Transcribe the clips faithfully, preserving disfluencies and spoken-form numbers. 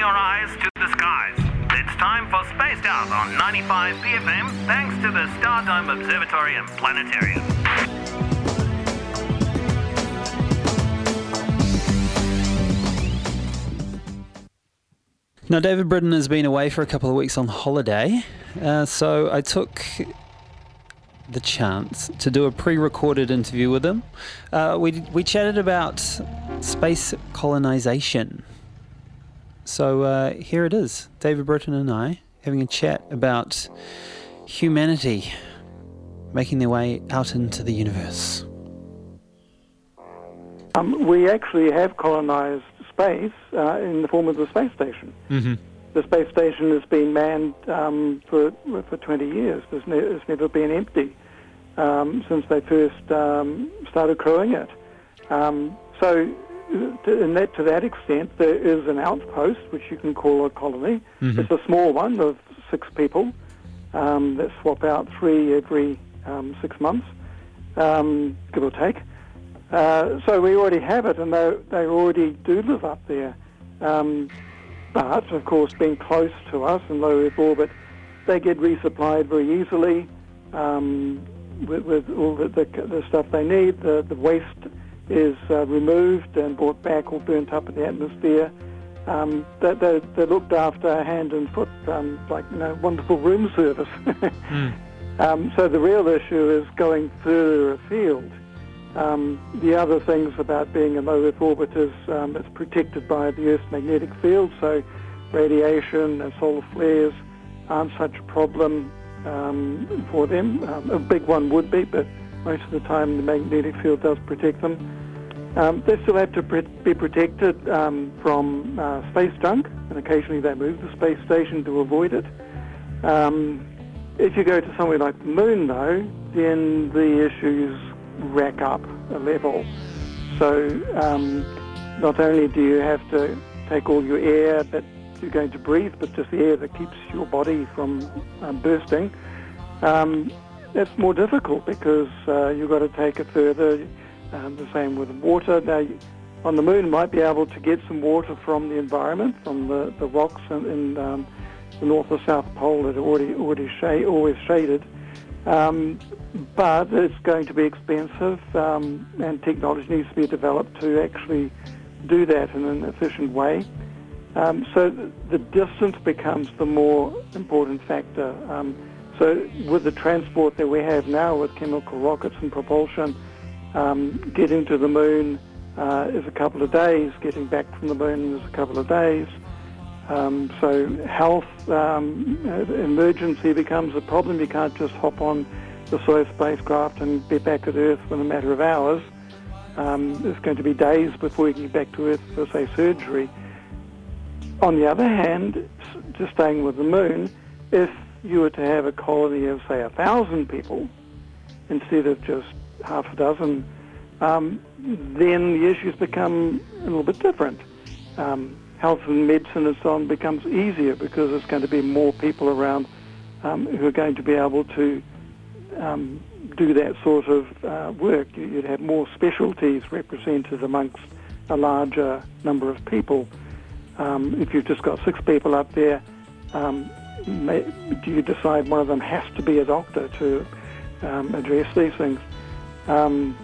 your eyes to the skies. It's time for Spaced Out on ninety-five P F M, thanks to the Stardome Observatory and Planetarium. Now, David Britton has been away for a couple of weeks on holiday, uh, so I took the chance to do a pre-recorded interview with him. Uh, we we chatted about space colonization. So uh, here it is, David Britton and I having a chat about humanity making their way out into the universe. Um, we actually have colonized space uh, in the form of the space station. Mm-hmm. The space station has been manned um, for for twenty years. There's ne- it's never been empty um, since they first um, started crewing it. Um, so, to, in that, to that extent, there is an outpost which you can call a colony. Mm-hmm. It's a small one of six people um, that swap out three every um, six months, um, give or take. Uh, so we already have it, and they they already do live up there. Um, but, of course, being close to us in low Earth orbit, they get resupplied very easily um, with, with all the, the, the stuff they need. The, the waste is uh, removed and brought back or burnt up in the atmosphere. Um, they, they, they're looked after hand and foot, um, like, you know, wonderful room service. mm. um, so the real issue is going further afield. Um, the other things about being in low Earth orbit is um, it's protected by the Earth's magnetic field, so radiation and solar flares aren't such a problem um, for them. Um, a big one would be, but most of the time the magnetic field does protect them. Um, they still have to pre- be protected um, from uh, space junk, and occasionally they move the space station to avoid it. Um, if you go to somewhere like the moon, though, then the issues rack up a level. So um, not only do you have to take all your air that you're going to breathe, but just the air that keeps your body from um, bursting, um, that's more difficult because uh, you've got to take it further. Um, the same with water. Now, on the moon, you might be able to get some water from the environment, from the, the rocks in, in um, the North or South Pole that are already, already shade, always shaded. Um, but it's going to be expensive, um, and technology needs to be developed to actually do that in an efficient way. Um, so th- the distance becomes the more important factor. Um, so with the transport that we have now with chemical rockets and propulsion, um, getting to the moon uh, is a couple of days, getting back from the moon is a couple of days. Um, so health um, emergency becomes a problem. You can't just hop on the Soyuz spacecraft and be back at Earth in a matter of hours. Um, it's going to be days before you get back to Earth for, say, surgery. On the other hand, just staying with the moon, if you were to have a colony of, say, a thousand people instead of just half a dozen, um, then the issues become a little bit different. Um, health and medicine and so on becomes easier because there's going to be more people around um, who are going to be able to um, do that sort of uh, work. You'd have more specialties represented amongst a larger number of people. Um, if you've just got six people up there, um, may, do you decide one of them has to be a doctor to um, address these things? Um,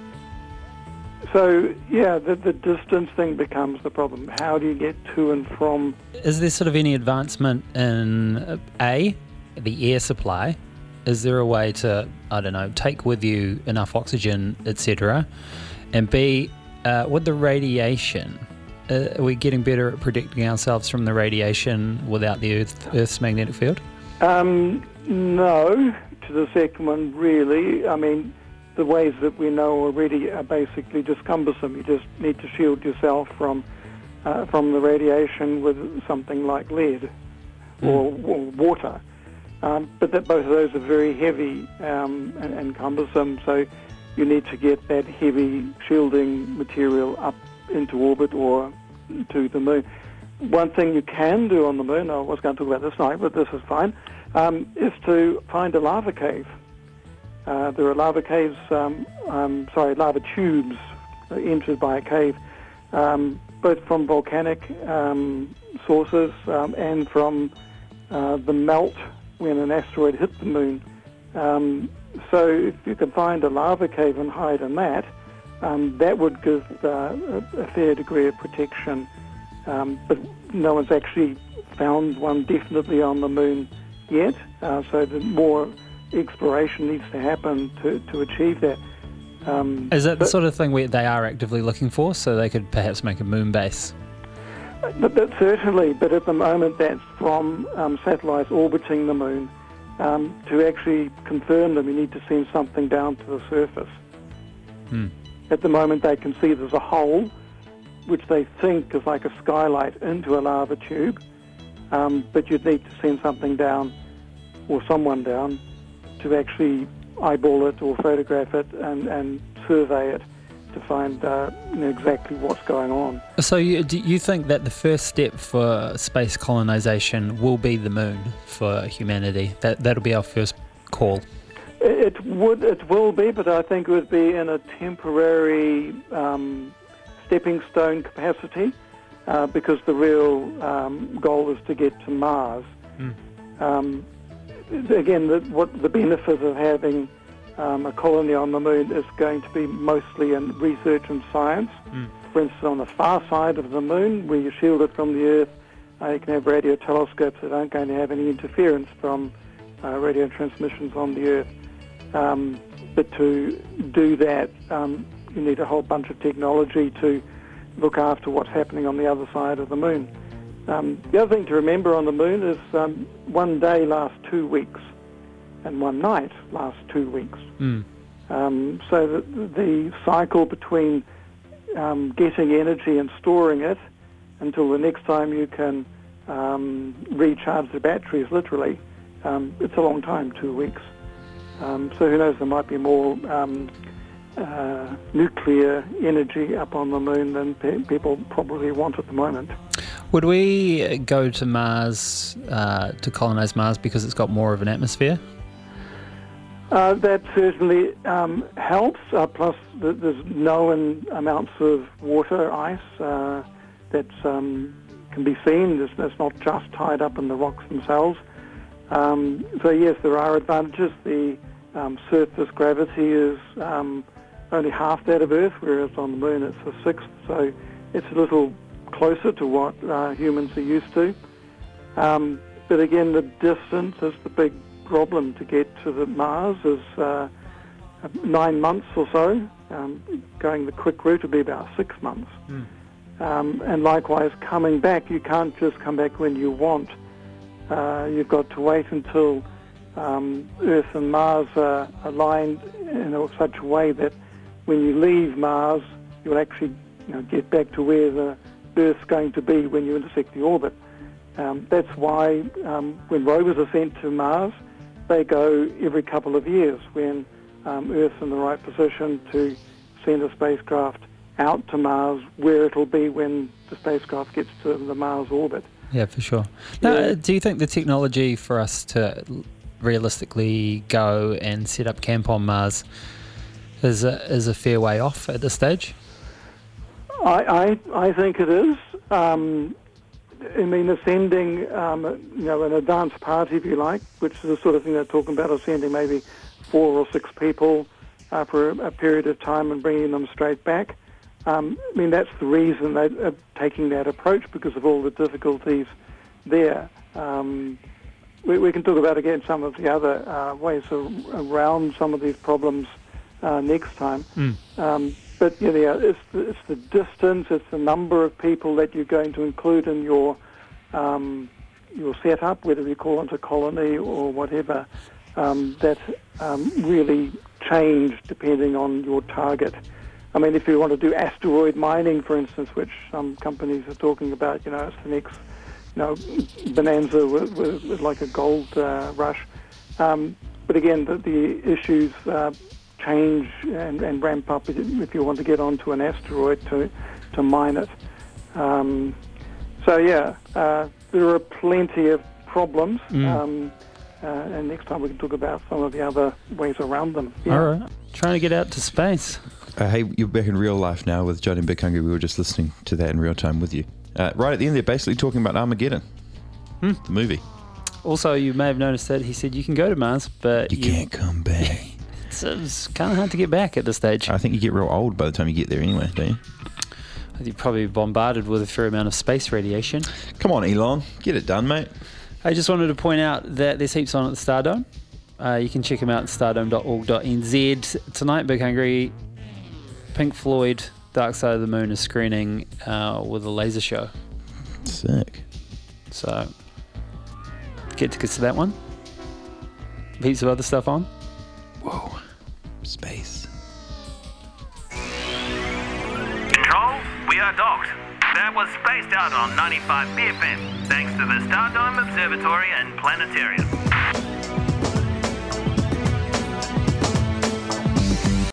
So, yeah, the, the distance thing becomes the problem. How do you get to and from? Is there sort of any advancement in, uh, A, the air supply? Is there a way to, I don't know, take with you enough oxygen, et cetera? And B, uh, with the radiation, uh, are we getting better at protecting ourselves from the radiation without the Earth, Earth's magnetic field? Um, no, to the second one, really. I mean, the ways that we know already are basically just cumbersome. You just need to shield yourself from uh, from the radiation with something like lead or, mm. or water. Um, but that both of those are very heavy um, and, and cumbersome, so you need to get that heavy shielding material up into orbit or to the moon. One thing you can do on the moon, I was going to talk about this tonight, but this is fine, um, is to find a lava cave. Uh, there are lava caves, um, um, sorry, lava tubes entered by a cave um, both from volcanic um, sources um, and from uh, the melt when an asteroid hit the moon. Um, so if you can find a lava cave and hide in that, um, that would give uh, a, a fair degree of protection. Um, but no one's actually found one definitely on the moon yet, uh, so the more exploration needs to happen to, to achieve that. Um, Is that but, the sort of thing where they are actively looking for, so they could perhaps make a moon base? But, but certainly, but at the moment that's from um, satellites orbiting the moon. Um, to actually confirm them, you need to send something down to the surface. Hmm. At the moment they can see there's a hole, which they think is like a skylight into a lava tube, um, but you'd need to send something down, or someone down, to actually eyeball it or photograph it and, and survey it to find uh, you know, exactly what's going on. So you, do you think that the first step for space colonization will be the moon for humanity? That, that'll be our first call? It, it would, it will be, but I think it would be in a temporary um, stepping stone capacity, uh, because the real um, goal is to get to Mars. Mm. Um, again, the, what the benefit of having um, a colony on the moon is going to be mostly in research and science. Mm. For instance, on the far side of the moon, where you're shielded from the Earth, uh, you can have radio telescopes that aren't going to have any interference from uh, radio transmissions on the Earth. Um, but to do that, um, you need a whole bunch of technology to look after what's happening on the other side of the moon. Um, the other thing to remember on the moon is um, one day lasts two weeks and one night lasts two weeks. Mm. Um, so the, the cycle between um, getting energy and storing it until the next time you can um, recharge the batteries, literally, um, it's a long time, two weeks. Um, so who knows, there might be more um, uh, nuclear energy up on the moon than pe- people probably want at the moment. Would we go to Mars uh, to colonize Mars because it's got more of an atmosphere? Uh, that certainly um, helps, uh, plus th- there's known amounts of water, ice, uh, that um, can be seen. It's, it's not just tied up in the rocks themselves. Um, so yes, there are advantages. The um, surface gravity is um, only half that of Earth, whereas on the Moon it's a sixth, so it's a little closer to what uh, humans are used to. Um, but again, the distance is the big problem. To get to the Mars is uh, nine months or so. Um, going the quick route would be about six months. Mm. Um, and likewise, coming back, you can't just come back when you want. Uh, you've got to wait until um, Earth and Mars are aligned in a, such a way that when you leave Mars, you'll actually you know, get back to where the Earth's going to be when you intersect the orbit. Um, that's why um, when rovers are sent to Mars, they go every couple of years when um, Earth's in the right position to send a spacecraft out to Mars, where it'll be when the spacecraft gets to the Mars orbit. Yeah, for sure. Now, Yeah. do you think the technology for us to realistically go and set up camp on Mars is a, is a fair way off at this stage? I, I, I think it is. Um, I mean, ascending, um, you know, an advanced party, if you like, which is the sort of thing they're talking about, ascending maybe four or six people uh, for a, a period of time and bringing them straight back. Um, I mean, that's the reason they're taking that approach, because of all the difficulties there. Um, we, we can talk about, again, some of the other uh, ways of, around some of these problems uh, next time. Mm. Um, But you know, it's the, it's the distance, it's the number of people that you're going to include in your um, your setup, whether you call it a colony or whatever, um, that um, really change depending on your target. I mean, if you want to do asteroid mining, for instance, which some companies are talking about, you know, it's the next, you know, bonanza with, with, with like a gold uh, rush. Um, but again, the, the issues Uh, change and, and ramp up if you want to get onto an asteroid to to mine it. Um, so yeah, uh, there are plenty of problems, mm. um, uh, and next time we can talk about some of the other ways around them. Yeah. All right, trying to get out to space. Uh, hey, you're back in real life now with Johnny Big Hungry. We were just listening to that in real time with you. Uh, right at the end, they're basically talking about Armageddon, Hmm. the movie. Also, you may have noticed that he said you can go to Mars, but You, can't come back. It's, it's kind of hard to get back at this stage. I think you get real old by the time you get there anyway, don't you? You're probably bombarded with a fair amount of space radiation. Come on, Elon. Get it done, mate. I just wanted to point out that there's heaps on at the Stardome. Uh, you can check them out at stardome dot org dot n z. Tonight, Big Hungry, Pink Floyd, Dark Side of the Moon is screening uh, with a laser show. Sick. So, get tickets to that one. Heaps of other stuff on. Whoa. Space. Control, we are docked. That was Spaced Out on ninety-five B F M, thanks to the Stardome Observatory and Planetarium.